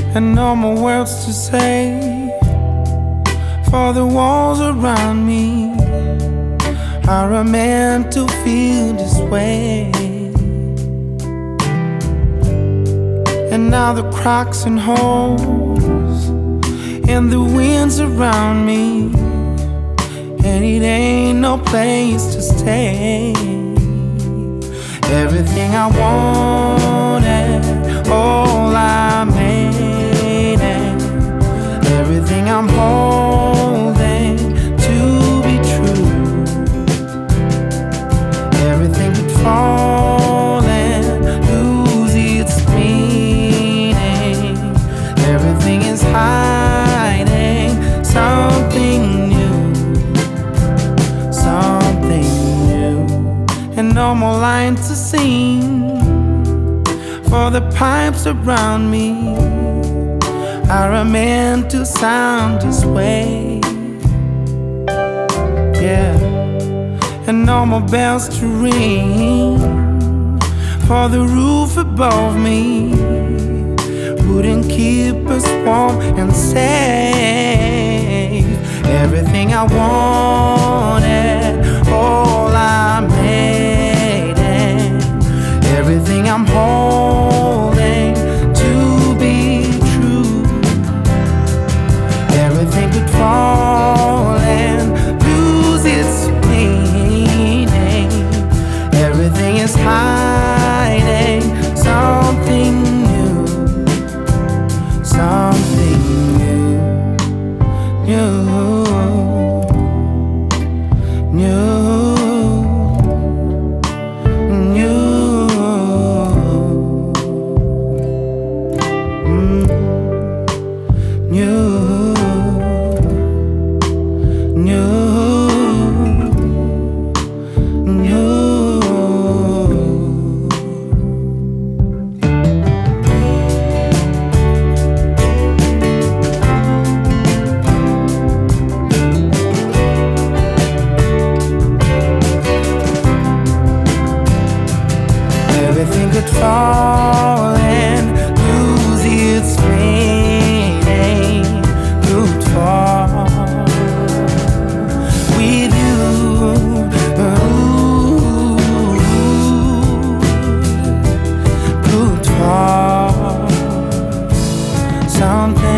and no more words to say, for the walls around me are meant to feel this way. And now the cracks and holes in the winds around me, and it ain't no place to stay. Everything I wanted, all I made it. Everything I'm holding to be true. Everything could fall and lose its meaning. Everything is hiding something new, something new. And no more lines to sing, for the pipes around me are meant to sound this way. Yeah. And no more bells to ring, for the roof above me wouldn't keep us warm and safe. Everything I wanted, all I made it. Everything I'm holding to be true. Everything could fall and lose its meaning. Everything is hiding something new, something new, new, new, new, new, new. Everything could fall and lose its meaning. Could fall with you. Could fall something.